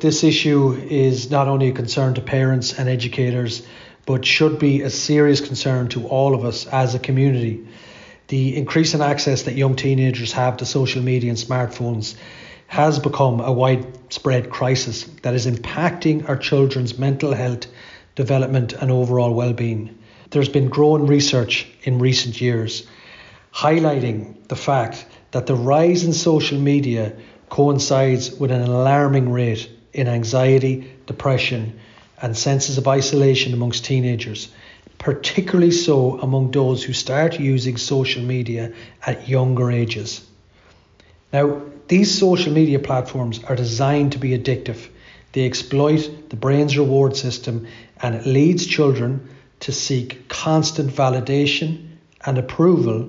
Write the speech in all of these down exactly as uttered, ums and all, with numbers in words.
This issue is not only a concern to parents and educators, but should be a serious concern to all of us as a community. The increasing access that young teenagers have to social media and smartphones has become a widespread crisis that is impacting our children's mental health, development and overall well-being. There's been growing research in recent years highlighting the fact that the rise in social media coincides with an alarming rate in anxiety, depression and senses of isolation amongst teenagers, particularly so among those who start using social media at younger ages. Now, these social media platforms are designed to be addictive. They exploit the brain's reward system, and it leads children to seek constant validation and approval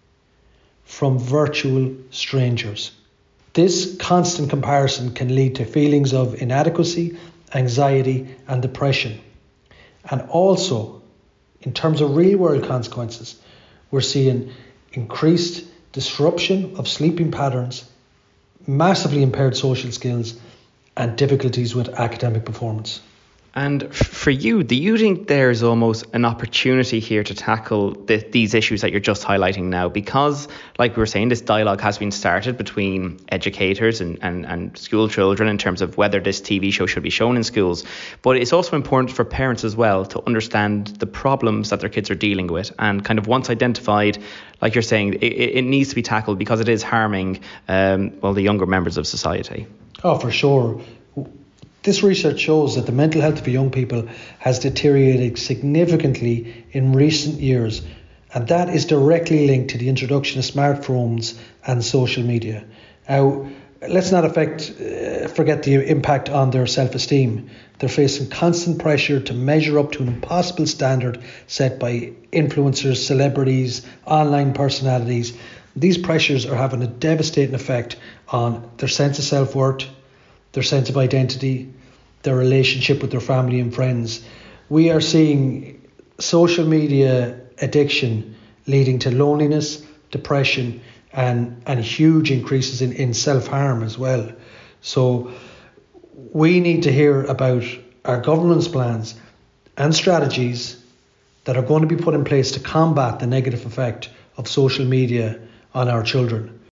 from virtual strangers. This constant comparison can lead to feelings of inadequacy, anxiety and depression. And also, in terms of real world consequences, we're seeing increased disruption of sleeping patterns, massively impaired social skills and difficulties with academic performance. And f- for you, do you think there's almost an opportunity here to tackle the, these issues that you're just highlighting now? Because, like we were saying, this dialogue has been started between educators and, and, and school children in terms of whether this T V show should be shown in schools. But it's also important for parents as well to understand the problems that their kids are dealing with. And kind of once identified, like you're saying, it, it needs to be tackled because it is harming, um, well, the younger members of society. Oh, for sure. This research shows that the mental health of young people has deteriorated significantly in recent years, and that is directly linked to the introduction of smartphones and social media. Now, let's not affect, uh, forget the impact on their self-esteem. They're facing constant pressure to measure up to an impossible standard set by influencers, celebrities, online personalities. These pressures are having a devastating effect on their sense of self-worth, their sense of identity, their relationship with their family and friends. We are seeing social media addiction leading to loneliness, depression, and, and huge increases in, in self-harm as well. So we need to hear about our government's plans and strategies that are going to be put in place to combat the negative effect of social media on our children.